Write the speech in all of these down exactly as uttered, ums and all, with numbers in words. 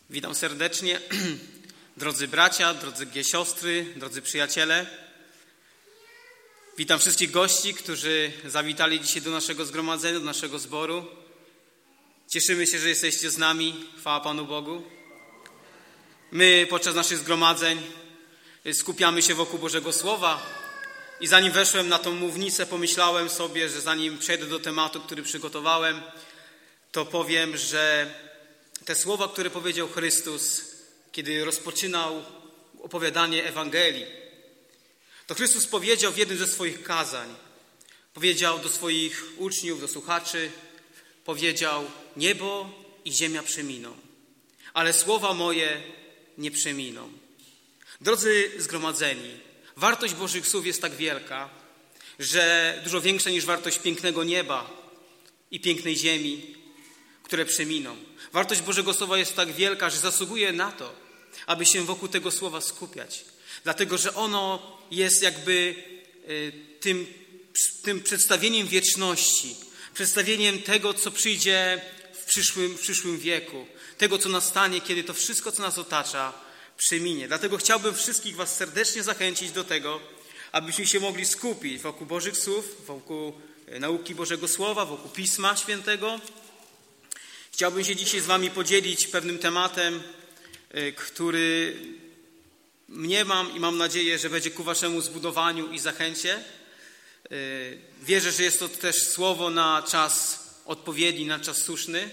Witam serdecznie, drodzy bracia, drodzy siostry, drodzy przyjaciele. Witam wszystkich gości, którzy zawitali dzisiaj do naszego zgromadzenia, do naszego zboru. Cieszymy się, że jesteście z nami. Chwała Panu Bogu. My podczas naszych zgromadzeń skupiamy się wokół Bożego Słowa i zanim weszłem na tą mównicę, pomyślałem sobie, że zanim przejdę do tematu, który przygotowałem, to powiem, że te słowa, które powiedział Chrystus, kiedy rozpoczynał opowiadanie Ewangelii, to Chrystus powiedział w jednym ze swoich kazań, powiedział do swoich uczniów, do słuchaczy, powiedział: niebo i ziemia przeminą, ale słowa moje nie przeminą. Drodzy zgromadzeni, wartość Bożych słów jest tak wielka, że dużo większa niż wartość pięknego nieba i pięknej ziemi, które przeminą. Wartość Bożego Słowa jest tak wielka, że zasługuje na to, aby się wokół tego Słowa skupiać. Dlatego, że ono jest jakby tym, tym przedstawieniem wieczności, przedstawieniem tego, co przyjdzie w przyszłym, w przyszłym wieku, tego, co nastanie, kiedy to wszystko, co nas otacza, przeminie. Dlatego chciałbym wszystkich was serdecznie zachęcić do tego, abyśmy się mogli skupić wokół Bożych Słów, wokół nauki Bożego Słowa, wokół Pisma Świętego. Chciałbym się dzisiaj z wami podzielić pewnym tematem, który mnie mam i mam nadzieję, że będzie ku waszemu zbudowaniu i zachęcie. Wierzę, że jest to też słowo na czas odpowiedni, na czas słuszny.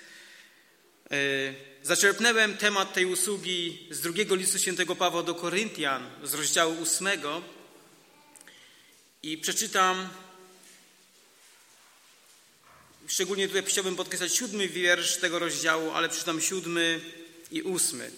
Zaczerpnąłem temat tej usługi z drugiego listu świętego Pawła do Koryntian, z rozdziału ósmego i przeczytam. Szczególnie tutaj chciałbym podkreślać siódmy wiersz tego rozdziału, ale przeczytam siódmy i ósmy.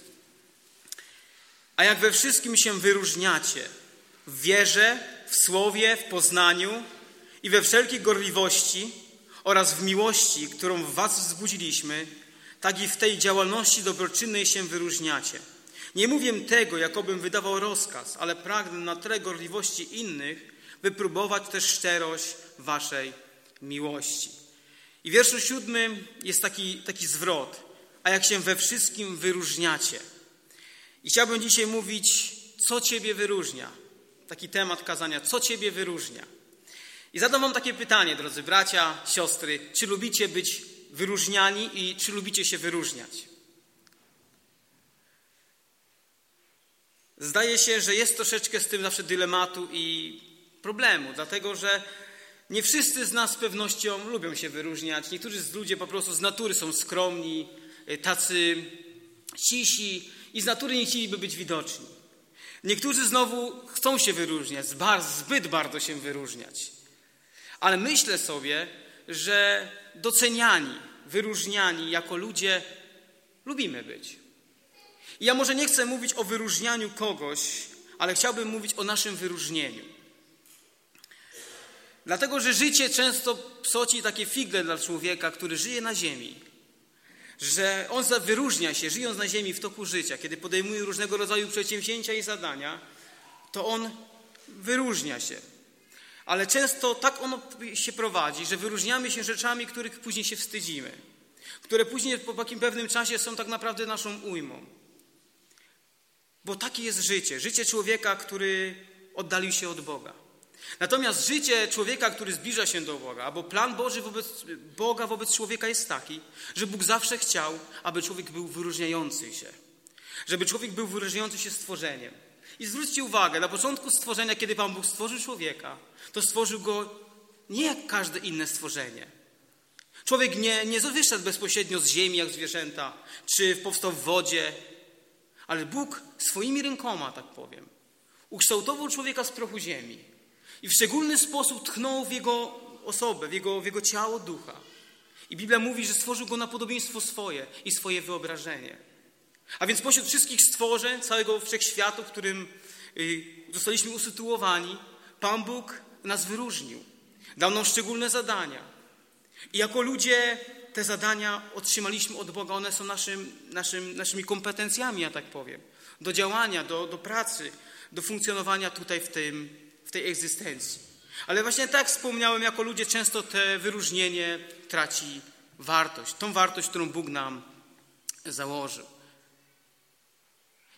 A jak we wszystkim się wyróżniacie, w wierze, w słowie, w poznaniu i we wszelkiej gorliwości oraz w miłości, którą w was wzbudziliśmy, tak i w tej działalności dobroczynnej się wyróżniacie. Nie mówię tego, jakobym wydawał rozkaz, ale pragnę na tle gorliwości innych wypróbować też szczerość waszej miłości. I w wierszu siódmym jest taki, taki zwrot. A jak się we wszystkim wyróżniacie. I chciałbym dzisiaj mówić, co ciebie wyróżnia. Taki temat kazania, co ciebie wyróżnia. I zadam wam takie pytanie, drodzy bracia, siostry. Czy lubicie być wyróżniani i czy lubicie się wyróżniać? Zdaje się, że jest troszeczkę z tym zawsze dylematu i problemu, dlatego że nie wszyscy z nas z pewnością lubią się wyróżniać. Niektórzy z ludzie po prostu z natury są skromni, tacy cisi i z natury nie chcieliby być widoczni. Niektórzy znowu chcą się wyróżniać, zbyt bardzo się wyróżniać. Ale myślę sobie, że doceniani, wyróżniani jako ludzie lubimy być. I ja może nie chcę mówić o wyróżnianiu kogoś, ale chciałbym mówić o naszym wyróżnieniu. Dlatego, że życie często psoci takie figle dla człowieka, który żyje na ziemi. Że on wyróżnia się, żyjąc na ziemi w toku życia, kiedy podejmuje różnego rodzaju przedsięwzięcia i zadania, to on wyróżnia się. Ale często tak ono się prowadzi, że wyróżniamy się rzeczami, których później się wstydzimy. Które później po takim pewnym czasie są tak naprawdę naszą ujmą. Bo takie jest życie. Życie człowieka, który oddalił się od Boga. Natomiast życie człowieka, który zbliża się do Boga, albo plan Boży wobec Boga wobec człowieka jest taki, że Bóg zawsze chciał, aby człowiek był wyróżniający się. Żeby człowiek był wyróżniający się stworzeniem. I zwróćcie uwagę, na początku stworzenia, kiedy Pan Bóg stworzył człowieka, to stworzył go nie jak każde inne stworzenie. Człowiek nie, nie wyszedł bezpośrednio z ziemi jak zwierzęta, czy powstał w wodzie, ale Bóg swoimi rękoma, tak powiem, ukształtował człowieka z prochu ziemi. I w szczególny sposób tchnął w jego osobę, w jego, w jego ciało ducha. I Biblia mówi, że stworzył go na podobieństwo swoje i swoje wyobrażenie. A więc pośród wszystkich stworzeń, całego wszechświatu, w którym zostaliśmy usytuowani, Pan Bóg nas wyróżnił. Dał nam szczególne zadania. I jako ludzie te zadania otrzymaliśmy od Boga. One są naszym, naszym, naszymi kompetencjami, ja tak powiem. Do działania, do, do pracy, do funkcjonowania tutaj w tym w tej egzystencji. Ale właśnie tak wspomniałem, jako ludzie często te wyróżnienie traci wartość. Tą wartość, którą Bóg nam założył.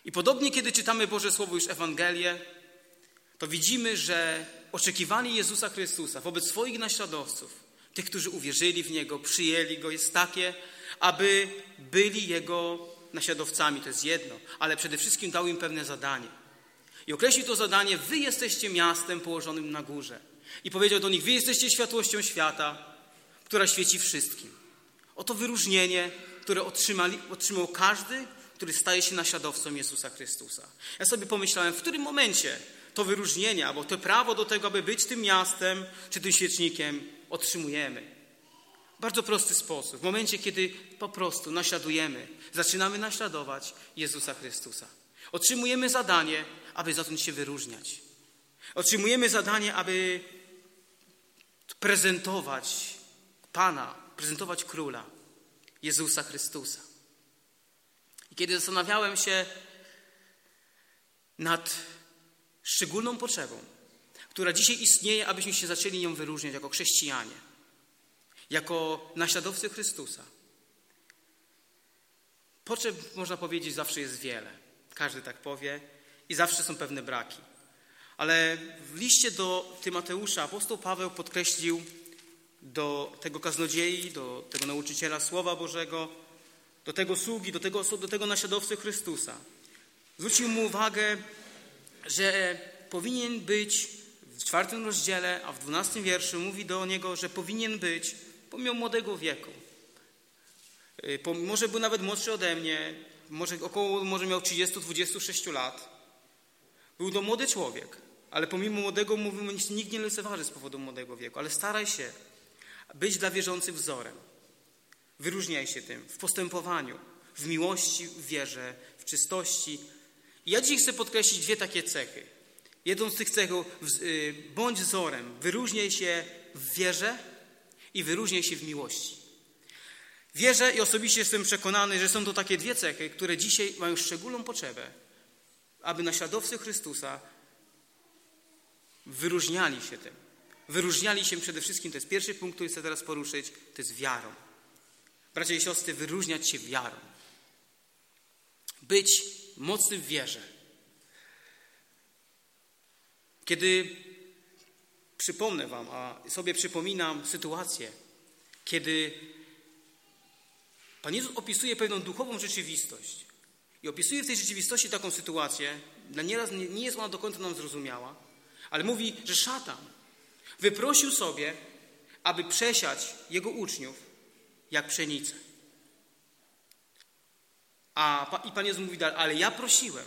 I podobnie, kiedy czytamy Boże Słowo, już Ewangelię, to widzimy, że oczekiwanie Jezusa Chrystusa wobec swoich naśladowców, tych, którzy uwierzyli w Niego, przyjęli Go, jest takie, aby byli Jego naśladowcami. To jest jedno, ale przede wszystkim dał im pewne zadanie. I określił to zadanie: wy jesteście miastem położonym na górze. I powiedział do nich: wy jesteście światłością świata, która świeci wszystkim. Oto wyróżnienie, które otrzymali, otrzymał każdy, który staje się naśladowcą Jezusa Chrystusa. Ja sobie pomyślałem, w którym momencie to wyróżnienie, albo to prawo do tego, aby być tym miastem, czy tym świecznikiem, otrzymujemy. W bardzo prosty sposób. W momencie, kiedy po prostu naśladujemy, zaczynamy naśladować Jezusa Chrystusa. Otrzymujemy zadanie, aby zacząć się wyróżniać. Otrzymujemy zadanie, aby prezentować Pana, prezentować Króla, Jezusa Chrystusa. I kiedy zastanawiałem się nad szczególną potrzebą, która dzisiaj istnieje, abyśmy się zaczęli nią wyróżniać jako chrześcijanie, jako naśladowcy Chrystusa. Potrzeb, można powiedzieć, zawsze jest wiele. Każdy tak powie i zawsze są pewne braki. Ale w liście do Tymoteusza apostoł Paweł podkreślił do tego kaznodziei, do tego nauczyciela Słowa Bożego, do tego sługi, do tego, do tego naśladowcy Chrystusa. Zwrócił mu uwagę, że powinien być w czwartym rozdziale, a w dwunastym wierszu mówi do niego, że powinien być pomimo młodego wieku. Może był nawet młodszy ode mnie, może około może miał trzydzieści do dwudziestu sześciu lat. Był to młody człowiek, ale pomimo młodego, mówimy, nikt nie lekceważy z powodu młodego wieku, ale staraj się być dla wierzących wzorem. Wyróżniaj się tym w postępowaniu, w miłości, w wierze, w czystości. I ja dziś chcę podkreślić dwie takie cechy. Jedną z tych cechów, bądź wzorem, wyróżniaj się w wierze i wyróżniaj się w miłości. Wierzę i osobiście jestem przekonany, że są to takie dwie cechy, które dzisiaj mają szczególną potrzebę, aby naśladowcy Chrystusa wyróżniali się tym. Wyróżniali się przede wszystkim, to jest pierwszy punkt, który chcę teraz poruszyć, to jest wiarą. Bracia i siostry, wyróżniać się wiarą. Być mocnym w wierze. Kiedy przypomnę wam, a sobie przypominam sytuację, kiedy Pan Jezus opisuje pewną duchową rzeczywistość i opisuje w tej rzeczywistości taką sytuację, dla nieraz nie jest ona do końca nam zrozumiała, ale mówi, że szatan wyprosił sobie, aby przesiać jego uczniów jak pszenicę. A, I Pan Jezus mówi dalej, ale ja prosiłem.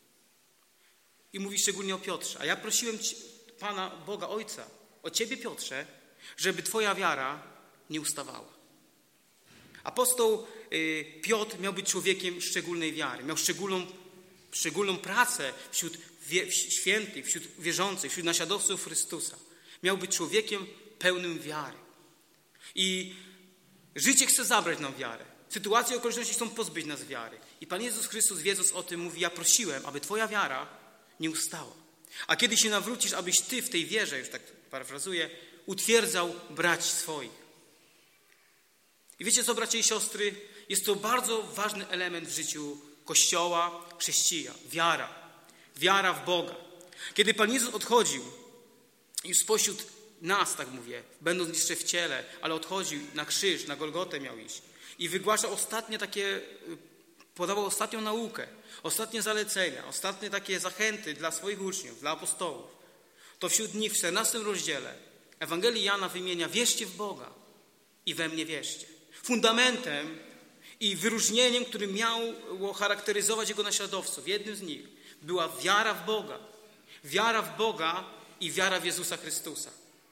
I mówi szczególnie o Piotrze. A ja prosiłem Pana, Boga, Ojca, o Ciebie, Piotrze, żeby Twoja wiara nie ustawała. Apostoł y, Piotr miał być człowiekiem szczególnej wiary. Miał szczególną, szczególną pracę wśród wie, świętych, wśród wierzących, wśród naśladowców Chrystusa. Miał być człowiekiem pełnym wiary. I życie chce zabrać nam wiarę. Sytuacje i okoliczności chcą pozbyć nas wiary. I Pan Jezus Chrystus, wiedząc o tym, mówi, ja prosiłem, aby Twoja wiara nie ustała. A kiedy się nawrócisz, abyś Ty w tej wierze, już tak parafrazuję, utwierdzał braci swoich. I wiecie co, bracia i siostry? Jest to bardzo ważny element w życiu Kościoła, chrześcijan. Wiara. Wiara w Boga. Kiedy Pan Jezus odchodził i spośród nas, tak mówię, będąc jeszcze w ciele, ale odchodził na krzyż, na Golgotę miał iść i wygłaszał ostatnie takie, podawał ostatnią naukę, ostatnie zalecenia, ostatnie takie zachęty dla swoich uczniów, dla apostołów. To wśród nich w czternastym rozdziale Ewangelii Jana wymienia: wierzcie w Boga i we mnie wierzcie. Fundamentem i wyróżnieniem, którym miało charakteryzować jego naśladowców, jednym z nich była wiara w Boga. Wiara w Boga i wiara w Jezusa Chrystusa.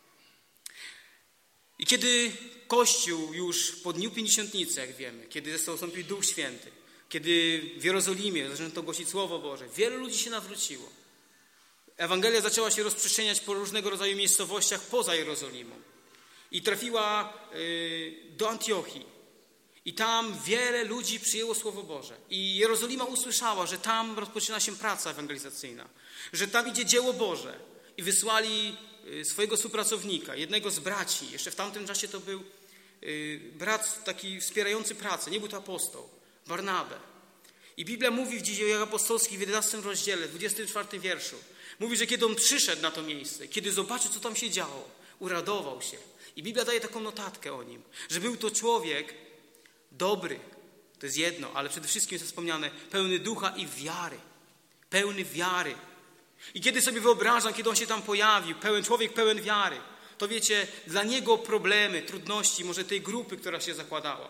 I kiedy Kościół już po Dniu Pięćdziesiątnicy, jak wiemy, kiedy zastąpił Duch Święty, kiedy w Jerozolimie zaczęto głosić Słowo Boże, wielu ludzi się nawróciło. Ewangelia zaczęła się rozprzestrzeniać po różnego rodzaju miejscowościach poza Jerozolimą. I trafiła do Antiochii. I tam wiele ludzi przyjęło Słowo Boże. I Jerozolima usłyszała, że tam rozpoczyna się praca ewangelizacyjna. Że tam idzie dzieło Boże. I wysłali swojego współpracownika, jednego z braci. Jeszcze w tamtym czasie to był brat taki wspierający pracę. Nie był to apostoł. Barnabę. I Biblia mówi w Dziejach Apostolskich w jedenastym rozdziale, dwudziestym czwartym wierszu. Mówi, że kiedy on przyszedł na to miejsce, kiedy zobaczył, co tam się działo, uradował się. I Biblia daje taką notatkę o nim, że był to człowiek dobry, to jest jedno, ale przede wszystkim jest wspomniane, pełny ducha i wiary. Pełny wiary. I kiedy sobie wyobrażam, kiedy on się tam pojawił, pełen człowiek, pełen wiary, to wiecie, dla niego problemy, trudności, może tej grupy, która się zakładała,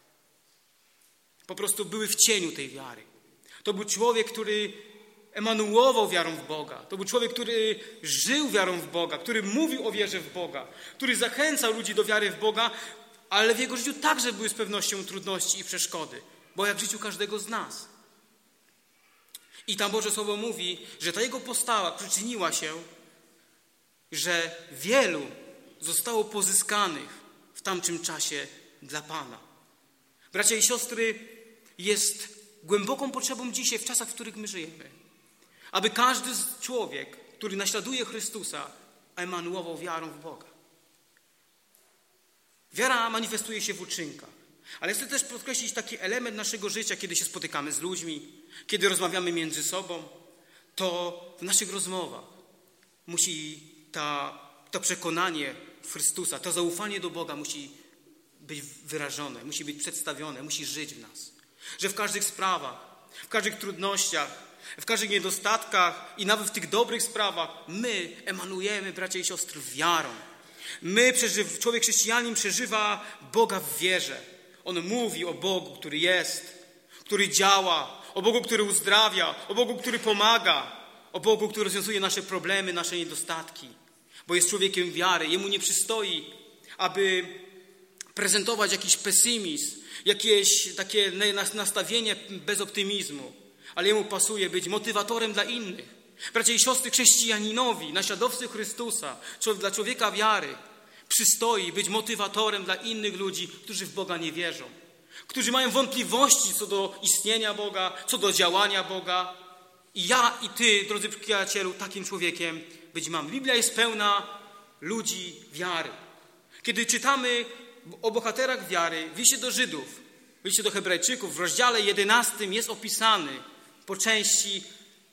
po prostu były w cieniu tej wiary. To był człowiek, który emanuował wiarą w Boga. To był człowiek, który żył wiarą w Boga, który mówił o wierze w Boga, który zachęcał ludzi do wiary w Boga, ale w jego życiu także były z pewnością trudności i przeszkody, bo jak w życiu każdego z nas. I tam Boże Słowo mówi, że ta jego postawa przyczyniła się, że wielu zostało pozyskanych w tamtym czasie dla Pana. Bracia i siostry, jest głęboką potrzebą dzisiaj, w czasach, w których my żyjemy, aby każdy człowiek, który naśladuje Chrystusa, emanuował wiarą w Boga. Wiara manifestuje się w uczynkach. Ale chcę też podkreślić taki element naszego życia, kiedy się spotykamy z ludźmi, kiedy rozmawiamy między sobą, to w naszych rozmowach musi ta, to przekonanie w Chrystusa, to zaufanie do Boga musi być wyrażone, musi być przedstawione, musi żyć w nas. Że w każdych sprawach, w każdych trudnościach, w każdych niedostatkach i nawet w tych dobrych sprawach my emanujemy, bracia i siostry, wiarą. My, przeżyw, człowiek chrześcijanin przeżywa Boga w wierze. On mówi o Bogu, który jest, który działa, o Bogu, który uzdrawia, o Bogu, który pomaga, o Bogu, który rozwiązuje nasze problemy, nasze niedostatki. Bo jest człowiekiem wiary. Jemu nie przystoi, aby prezentować jakiś pesymizm, jakieś takie nastawienie bez optymizmu. Ale jemu pasuje być motywatorem dla innych. Bracia i siostry, chrześcijaninowi, naśladowcy Chrystusa, dla człowieka wiary, przystoi być motywatorem dla innych ludzi, którzy w Boga nie wierzą. Którzy mają wątpliwości co do istnienia Boga, co do działania Boga. I ja i ty, drodzy przyjacielu, takim człowiekiem być mamy. Biblia jest pełna ludzi wiary. Kiedy czytamy o bohaterach wiary, w liście do Żydów, w liście do Hebrajczyków, w rozdziale jedenastym jest opisany po części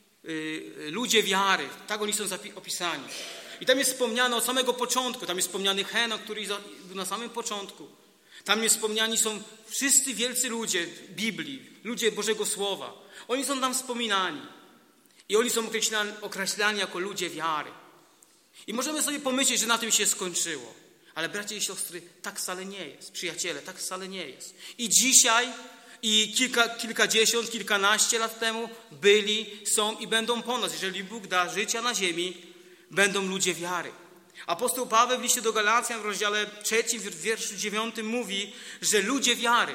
y, ludzie wiary. Tak oni są opisani. I tam jest wspomniane od samego początku. Tam jest wspomniany Henok, który był na samym początku. Tam jest wspomniani są wszyscy wielcy ludzie Biblii, ludzie Bożego Słowa. Oni są tam wspominani. I oni są określani, określani jako ludzie wiary. I możemy sobie pomyśleć, że na tym się skończyło. Ale bracia i siostry, tak wcale nie jest. Przyjaciele, tak wcale nie jest. I dzisiaj, i kilka, kilkadziesiąt, kilkanaście lat temu byli, są i będą po nas. Jeżeli Bóg da życia na ziemi, będą ludzie wiary. Apostoł Paweł w liście do Galacjan w rozdziale trzecim, w wierszu dziewiątym mówi, że ludzie wiary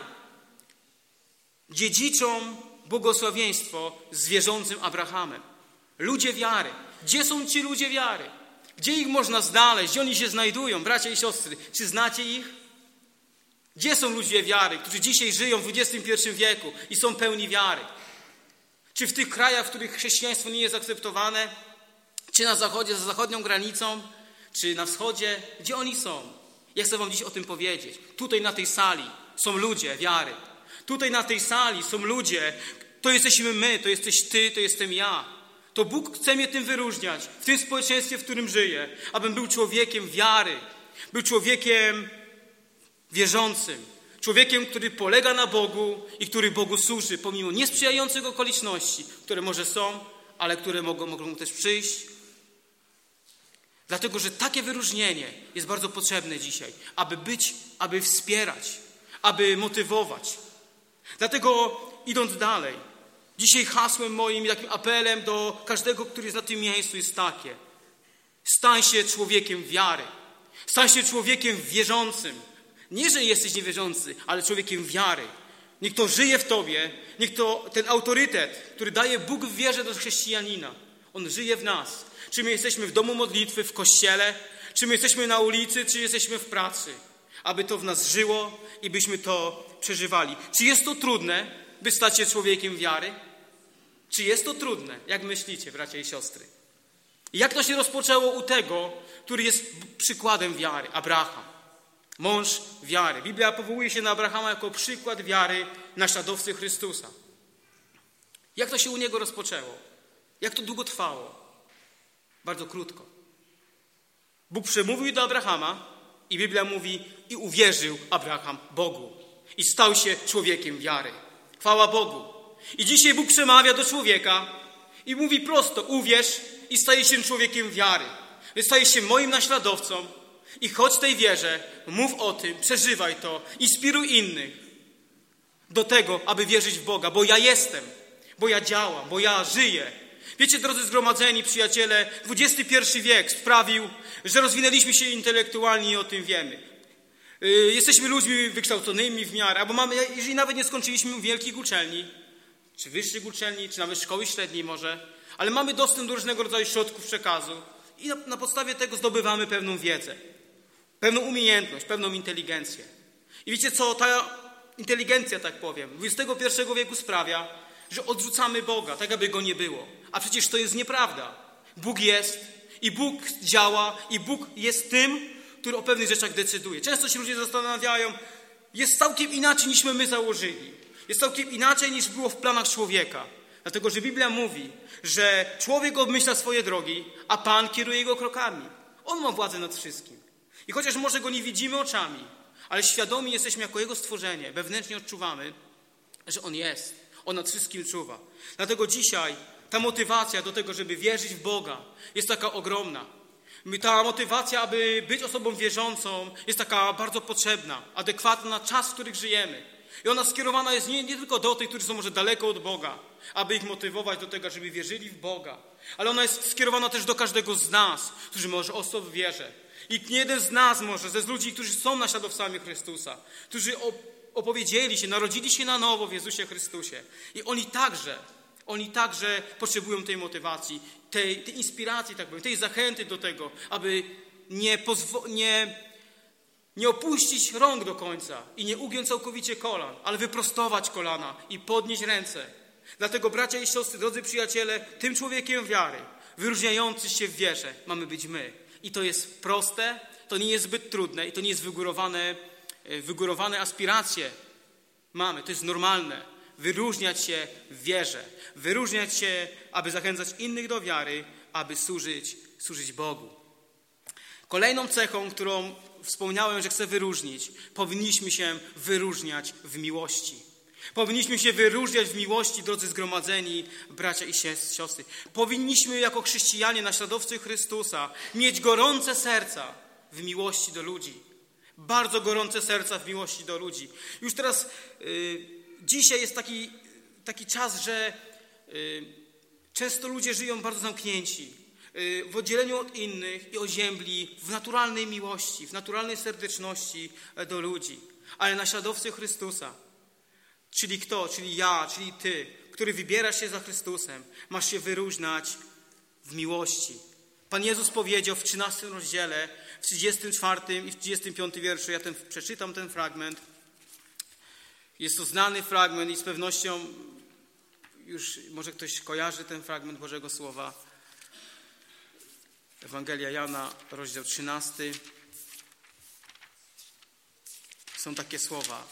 dziedziczą błogosławieństwo z wierzącym Abrahamem. Ludzie wiary. Gdzie są ci ludzie wiary? Gdzie ich można znaleźć? Gdzie oni się znajdują? Bracia i siostry, czy znacie ich? Gdzie są ludzie wiary, którzy dzisiaj żyją w dwudziestym pierwszym wieku i są pełni wiary? Czy w tych krajach, w których chrześcijaństwo nie jest akceptowane? Czy na zachodzie, za zachodnią granicą? Czy na wschodzie? Gdzie oni są? Ja chcę wam dziś o tym powiedzieć. Tutaj na tej sali są ludzie wiary. Tutaj na tej sali są ludzie, to jesteśmy my, to jesteś ty, to jestem ja. To Bóg chce mnie tym wyróżniać, w tym społeczeństwie, w którym żyję, abym był człowiekiem wiary, był człowiekiem wierzącym, człowiekiem, który polega na Bogu i który Bogu służy, pomimo niesprzyjających okoliczności, które może są, ale które mogą, mogą też przyjść. Dlatego, że takie wyróżnienie jest bardzo potrzebne dzisiaj, aby być, aby wspierać, aby motywować. Dlatego, idąc dalej, dzisiaj hasłem moim i takim apelem do każdego, który jest na tym miejscu, jest takie: stań się człowiekiem wiary. Stań się człowiekiem wierzącym. Nie, że jesteś niewierzący, ale człowiekiem wiary. Niech to żyje w tobie, niech to ten autorytet, który daje Bóg w wierze do chrześcijanina, on żyje w nas. Czy my jesteśmy w domu modlitwy, w kościele, czy my jesteśmy na ulicy, czy jesteśmy w pracy. Aby to w nas żyło i byśmy to przeżywali. Czy jest to trudne, by stać się człowiekiem wiary? Czy jest to trudne? Jak myślicie, bracia i siostry? Jak to się rozpoczęło u tego, który jest przykładem wiary? Abraham. Mąż wiary. Biblia powołuje się na Abrahama jako przykład wiary naśladowcy Chrystusa. Jak to się u niego rozpoczęło? Jak to długo trwało? Bardzo krótko. Bóg przemówił do Abrahama i Biblia mówi, i uwierzył Abraham Bogu. I stał się człowiekiem wiary. Chwała Bogu. I dzisiaj Bóg przemawia do człowieka i mówi prosto, uwierz i stajesz się człowiekiem wiary. Stajesz się moim naśladowcą i chodź tej wierze, mów o tym, przeżywaj to, inspiruj innych do tego, aby wierzyć w Boga, bo ja jestem, bo ja działam, bo ja żyję. Wiecie, drodzy zgromadzeni, przyjaciele, dwudziesty pierwszy wiek sprawił, że rozwinęliśmy się intelektualnie i o tym wiemy. Yy, jesteśmy ludźmi wykształconymi w miarę, albo mamy, jeżeli nawet nie skończyliśmy wielkich uczelni, czy wyższych uczelni, czy nawet szkoły średniej może, ale mamy dostęp do różnego rodzaju środków przekazu i na, na podstawie tego zdobywamy pewną wiedzę, pewną umiejętność, pewną inteligencję. I wiecie co, ta inteligencja, tak powiem, dwudziestego pierwszego wieku sprawia, że odrzucamy Boga, tak aby Go nie było. A przecież to jest nieprawda. Bóg jest i Bóg działa i Bóg jest tym, który o pewnych rzeczach decyduje. Często się ludzie zastanawiają, jest całkiem inaczej niż my, my założyli. Jest całkiem inaczej niż było w planach człowieka. Dlatego, że Biblia mówi, że człowiek obmyśla swoje drogi, a Pan kieruje jego krokami. On ma władzę nad wszystkim. I chociaż może Go nie widzimy oczami, ale świadomi jesteśmy jako Jego stworzenie, wewnętrznie odczuwamy, że On jest. On nad wszystkim czuwa. Dlatego dzisiaj ta motywacja do tego, żeby wierzyć w Boga, jest taka ogromna. Ta motywacja, aby być osobą wierzącą, jest taka bardzo potrzebna, adekwatna na czas, w którym żyjemy. I ona skierowana jest nie, nie tylko do tych, którzy są może daleko od Boga, aby ich motywować do tego, żeby wierzyli w Boga, ale ona jest skierowana też do każdego z nas, którzy może ostro w wierze. I nie jeden z nas może, ze z ludzi, którzy są naśladowcami Chrystusa, którzy opowiedzieli się, narodzili się na nowo w Jezusie Chrystusie. I oni także, oni także potrzebują tej motywacji, tej, tej inspiracji, tak powiem, tej zachęty do tego, aby nie, pozwo- nie, nie opuścić rąk do końca i nie ugiąć całkowicie kolan, ale wyprostować kolana i podnieść ręce. Dlatego, bracia i siostry, drodzy przyjaciele, tym człowiekiem wiary, wyróżniający się w wierze, mamy być my. I to jest proste, to nie jest zbyt trudne i to nie jest wygórowane, wygórowane aspiracje. Mamy, to jest normalne. Wyróżniać się w wierze. Wyróżniać się, aby zachęcać innych do wiary, aby służyć, służyć Bogu. Kolejną cechą, którą wspomniałem, że chcę wyróżnić, powinniśmy się wyróżniać w miłości. Powinniśmy się wyróżniać w miłości, drodzy zgromadzeni, bracia i siostry. Powinniśmy jako chrześcijanie, naśladowcy Chrystusa, mieć gorące serca w miłości do ludzi. Bardzo gorące serca w miłości do ludzi. Już teraz, yy, dzisiaj jest taki, taki czas, że yy, często ludzie żyją bardzo zamknięci, yy, w oddzieleniu od innych i oziębli w naturalnej miłości, w naturalnej serdeczności do ludzi. Ale naśladowcy Chrystusa, czyli kto? Czyli ja, czyli ty, który wybierasz się za Chrystusem, masz się wyróżniać w miłości. Pan Jezus powiedział w trzynastym rozdziale, w trzydziestym czwartym i w trzydziestym piątym wierszu, ja ten, przeczytam ten fragment. Jest to znany fragment i z pewnością już może ktoś kojarzy ten fragment Bożego Słowa. Ewangelia Jana, rozdział trzynasty. Są takie słowa.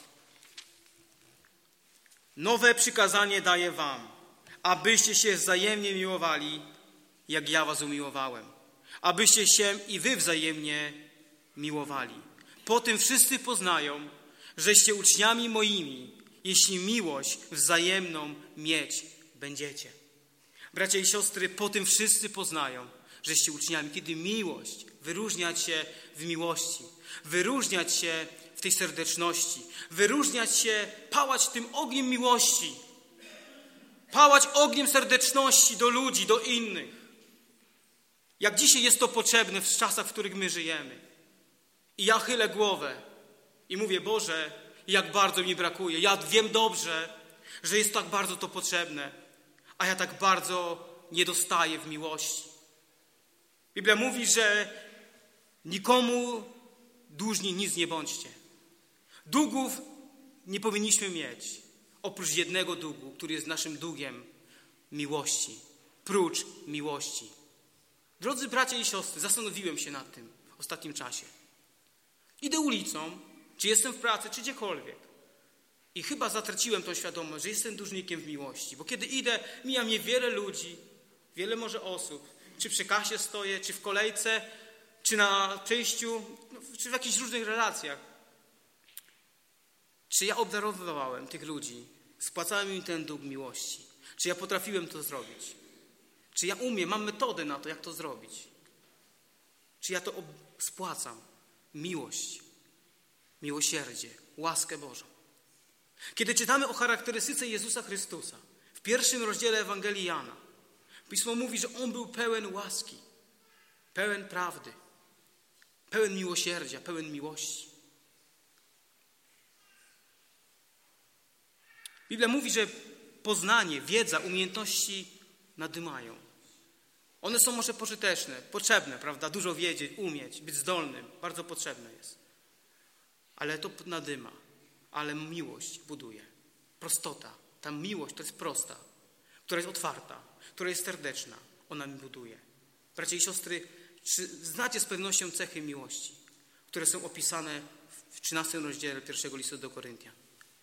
Nowe przykazanie daję wam, abyście się wzajemnie miłowali, jak ja was umiłowałem. Abyście się i wy wzajemnie miłowali. Po tym wszyscy poznają, żeście uczniami moimi, jeśli miłość wzajemną mieć będziecie. Bracia i siostry, po tym wszyscy poznają, żeście uczniami, kiedy miłość, wyróżniać się w miłości, wyróżniać się w tej serdeczności, wyróżniać się, pałać tym ogniem miłości, pałać ogniem serdeczności do ludzi, do innych. Jak dzisiaj jest to potrzebne w czasach, w których my żyjemy. I ja chylę głowę i mówię, Boże, jak bardzo mi brakuje. Ja wiem dobrze, że jest tak bardzo to potrzebne, a ja tak bardzo nie dostaję w miłości. Biblia mówi, że nikomu dłużni nic nie bądźcie. Długów nie powinniśmy mieć, oprócz jednego długu, który jest naszym długiem miłości. Prócz miłości. Drodzy bracia i siostry, zastanowiłem się nad tym w ostatnim czasie. Idę ulicą, czy jestem w pracy, czy gdziekolwiek. I chyba zatraciłem tą świadomość, że jestem dłużnikiem w miłości. Bo kiedy idę, mija mnie wiele ludzi, wiele może osób. Czy przy kasie stoję, czy w kolejce, czy na przejściu, no, czy w jakichś różnych relacjach. Czy ja obdarowywałem tych ludzi? Spłacałem im ten dług miłości? Czy ja potrafiłem to zrobić? Czy ja umiem, mam metodę na to, jak to zrobić? Czy ja to spłacam? Miłość, miłosierdzie, łaskę Bożą. Kiedy czytamy o charakterystyce Jezusa Chrystusa, w pierwszym rozdziale Ewangelii Jana, Pismo mówi, że On był pełen łaski, pełen prawdy, pełen miłosierdzia, pełen miłości. Biblia mówi, że poznanie, wiedza, umiejętności nadymają. One są może pożyteczne, potrzebne, prawda? Dużo wiedzieć, umieć, być zdolnym, bardzo potrzebne jest. Ale to nadyma, ale miłość buduje. Prostota, ta miłość to jest prosta, która jest otwarta, która jest serdeczna. Ona mi buduje. Bracia i siostry, czy znacie z pewnością cechy miłości, które są opisane w trzynastym rozdziale pierwszego listu do Koryntian?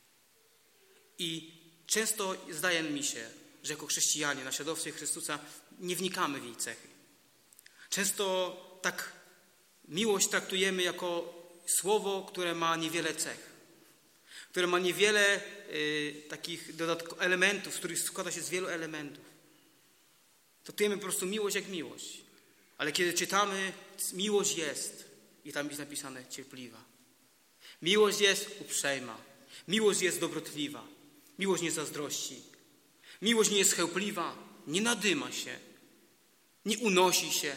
I często zdaje mi się, że jako chrześcijanie, naśladowcy Chrystusa, nie wnikamy w jej cechy. Często tak miłość traktujemy jako słowo, które ma niewiele cech, które ma niewiele y, takich dodatkowych elementów, z których składa się z wielu elementów. Traktujemy po prostu miłość jak miłość. Ale kiedy czytamy, miłość jest, i tam jest napisane cierpliwa. Miłość jest uprzejma. Miłość jest dobrotliwa. Miłość nie zazdrości. Miłość nie jest chełpliwa. Nie nadyma się. Nie unosi się.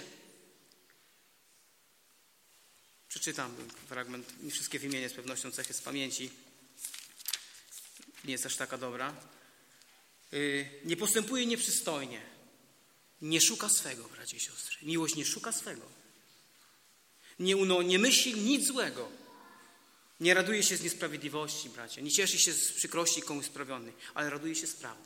Przeczytam fragment. Nie wszystkie wymienię z pewnością cechy z pamięci. Nie jest aż taka dobra. Yy, nie postępuje nieprzystojnie. Nie szuka swego, bracia i siostry. Miłość nie szuka swego. Nie, uno, nie myśli nic złego. Nie raduje się z niesprawiedliwości, bracia. Nie cieszy się z przykrości komuś sprawionej, ale raduje się z prawdy.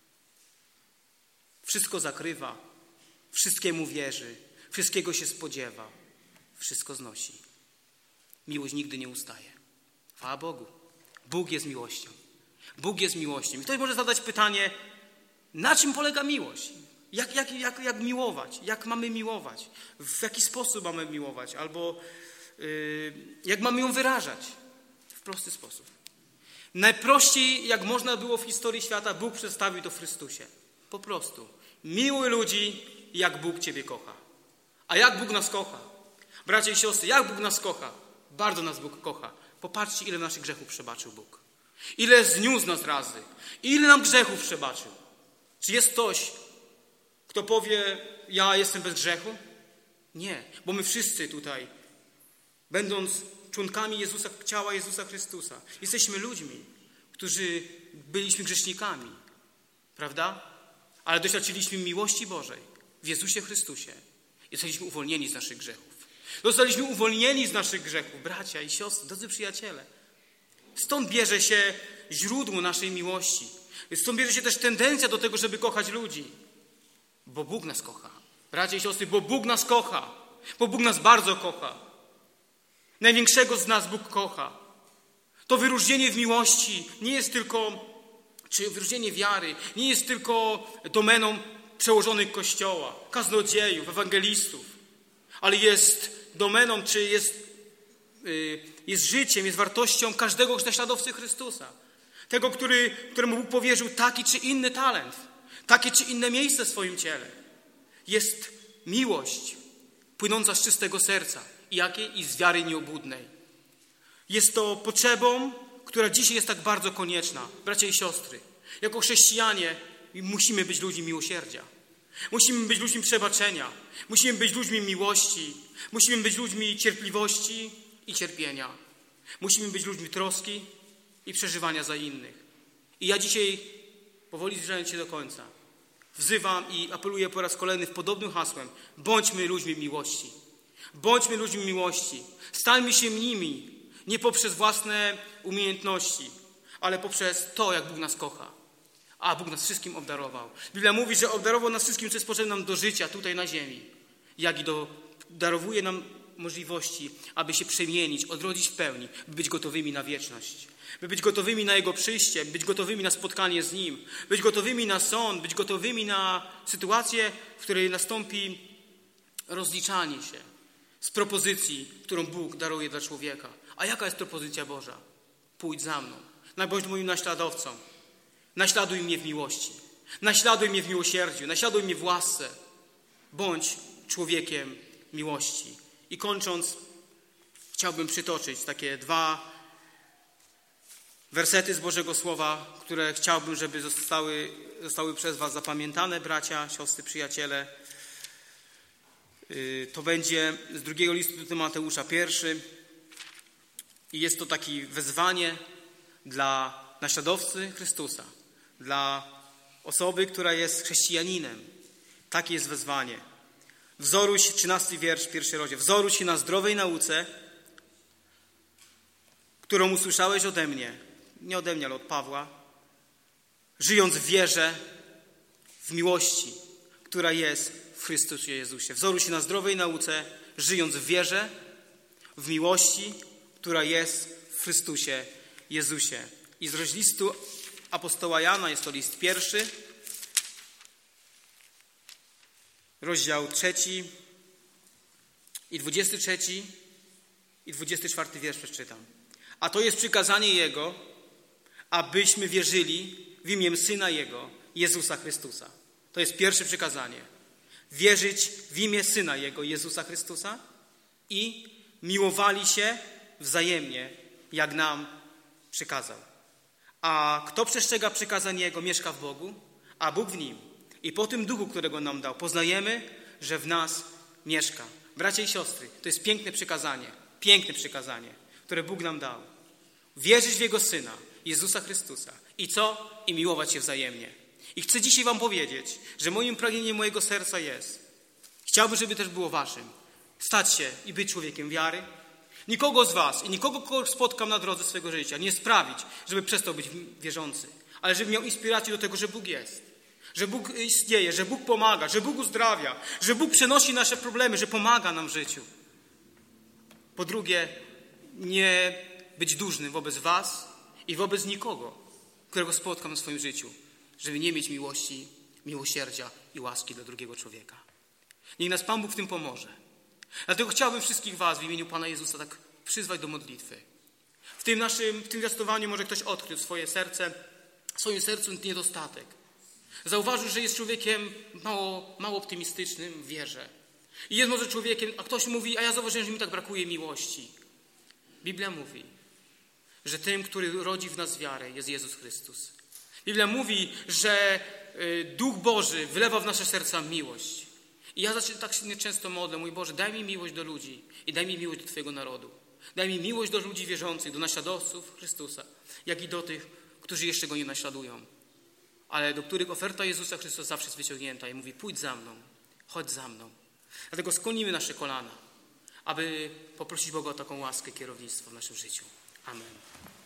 Wszystko zakrywa. Wszystkiemu wierzy. Wszystkiego się spodziewa. Wszystko znosi. Miłość nigdy nie ustaje. Chwała Bogu. Bóg jest miłością. Bóg jest miłością. I ktoś może zadać pytanie, na czym polega miłość? Jak, jak, jak, jak miłować? Jak mamy miłować? W jaki sposób mamy miłować? Albo yy, jak mamy ją wyrażać? W prosty sposób. Najprościej, jak można było w historii świata, Bóg przedstawił to w Chrystusie. Po prostu. Miłuj ludzi, jak Bóg Ciebie kocha. A jak Bóg nas kocha? Bracia i siostry, jak Bóg nas kocha? Bardzo nas Bóg kocha. Popatrzcie, ile naszych grzechów przebaczył Bóg. Ile zniósł nas razy. Ile nam grzechów przebaczył. Czy jest ktoś, kto powie, ja jestem bez grzechu? Nie, bo my wszyscy tutaj, będąc członkami Jezusa, ciała Jezusa Chrystusa, jesteśmy ludźmi, którzy byliśmy grzesznikami, prawda? Ale doświadczyliśmy miłości Bożej w Jezusie Chrystusie. Jesteśmy uwolnieni z naszych grzechów. Zostaliśmy uwolnieni z naszych grzechów, bracia i siostry, drodzy przyjaciele. Stąd bierze się źródło naszej miłości. Stąd bierze się też tendencja do tego, żeby kochać ludzi. Bo Bóg nas kocha. Bracia i siostry, bo Bóg nas kocha. Bo Bóg nas bardzo kocha. Największego z nas Bóg kocha. To wyróżnienie w miłości nie jest tylko, czy wyróżnienie wiary, nie jest tylko domeną przełożonych Kościoła, kaznodziejów, ewangelistów, ale jest domeną, czy jest, yy, jest życiem, jest wartością każdego naśladowcy Chrystusa. Tego, który, któremu Bóg powierzył taki czy inny talent, takie czy inne miejsce w swoim ciele. Jest miłość płynąca z czystego serca. I jakiej? I z wiary nieobłudnej. Jest to potrzebą, która dzisiaj jest tak bardzo konieczna. Bracia i siostry, jako chrześcijanie musimy być ludźmi miłosierdzia. Musimy być ludźmi przebaczenia. Musimy być ludźmi miłości. Musimy być ludźmi cierpliwości i cierpienia. Musimy być ludźmi troski i przeżywania za innych. I ja dzisiaj, powoli zbliżając się do końca, wzywam i apeluję po raz kolejny w podobnym hasłem. Bądźmy ludźmi miłości. Bądźmy ludźmi miłości. Stańmy się nimi. Nie poprzez własne umiejętności, ale poprzez to, jak Bóg nas kocha. A Bóg nas wszystkim obdarował. Biblia mówi, że obdarował nas wszystkim, co jest potrzebne nam do życia tutaj na ziemi. Jak i do, darowuje nam możliwości, aby się przemienić, odrodzić w pełni, by być gotowymi na wieczność. by być gotowymi na Jego przyjście, być gotowymi na spotkanie z Nim, być gotowymi na sąd, być gotowymi na sytuację, w której nastąpi rozliczanie się z propozycji, którą Bóg daruje dla człowieka. A jaka jest propozycja Boża? Pójdź za mną, bądź moim naśladowcą, naśladuj mnie w miłości, naśladuj mnie w miłosierdziu, naśladuj mnie w łasce, bądź człowiekiem miłości. I kończąc, chciałbym przytoczyć takie dwa wersety z Bożego Słowa, które chciałbym, żeby zostały, zostały przez was zapamiętane, bracia, siostry, przyjaciele. To będzie z drugiego listu do Tymoteusza pierwszy. I jest to takie wezwanie dla naśladowcy Chrystusa, dla osoby, która jest chrześcijaninem. Takie jest wezwanie. Wzoruj się, trzynasty wiersz, pierwszy rozdział. Wzoruj się na zdrowej nauce, którą usłyszałeś ode mnie, nie ode mnie, ale od Pawła, żyjąc w wierze, w miłości, która jest w Chrystusie Jezusie. Wzoruj się na zdrowej nauce, żyjąc w wierze, w miłości, która jest w Chrystusie Jezusie. I z listu apostoła Jana, jest to list pierwszy, rozdział trzeci i dwudziesty trzeci i dwudziesty czwarty wiersz przeczytam. A to jest przykazanie Jego, abyśmy wierzyli w imię Syna Jego, Jezusa Chrystusa. To jest pierwsze przykazanie. Wierzyć w imię Syna Jego, Jezusa Chrystusa i miłowali się wzajemnie, jak nam przykazał. A kto przestrzega przykazań Jego, mieszka w Bogu, a Bóg w nim. I po tym duchu, którego nam dał, poznajemy, że w nas mieszka. Bracia i siostry, to jest piękne przykazanie, piękne przykazanie, które Bóg nam dał. Wierzyć w Jego Syna, Jezusa Chrystusa. I co? I miłować się wzajemnie. I chcę dzisiaj wam powiedzieć, że moim pragnieniem mojego serca jest, chciałbym, żeby też było waszym, stać się i być człowiekiem wiary. Nikogo z was i nikogo, kogo spotkam na drodze swego życia, nie sprawić, żeby przestał być wierzący, ale żeby miał inspirację do tego, że Bóg jest, że Bóg istnieje, że Bóg pomaga, że Bóg uzdrawia, że Bóg przenosi nasze problemy, że pomaga nam w życiu. Po drugie, nie być dłużnym wobec was i wobec nikogo, którego spotkam w swoim życiu, żeby nie mieć miłości, miłosierdzia i łaski do drugiego człowieka. Niech nas Pan Bóg w tym pomoże. Dlatego chciałbym wszystkich was w imieniu Pana Jezusa tak przyzwać do modlitwy. W tym naszym, w tym zwiastowaniu może ktoś odkrył swoje serce, w swoim sercu niedostatek. Zauważył, że jest człowiekiem mało, mało optymistycznym w wierze. I jest może człowiekiem, a ktoś mówi, a ja zauważyłem, że mi tak brakuje miłości. Biblia mówi, że tym, który rodzi w nas wiarę, jest Jezus Chrystus. Biblia mówi, że Duch Boży wylewa w nasze serca miłość. I ja tak się często modlę, mój Boże, daj mi miłość do ludzi i daj mi miłość do Twojego narodu. Daj mi miłość do ludzi wierzących, do naśladowców Chrystusa, jak i do tych, którzy jeszcze Go nie naśladują, ale do których oferta Jezusa Chrystusa zawsze jest wyciągnięta i mówi, pójdź za mną, chodź za mną. Dlatego skłonimy nasze kolana, aby poprosić Boga o taką łaskę kierownictwa w naszym życiu. Amen.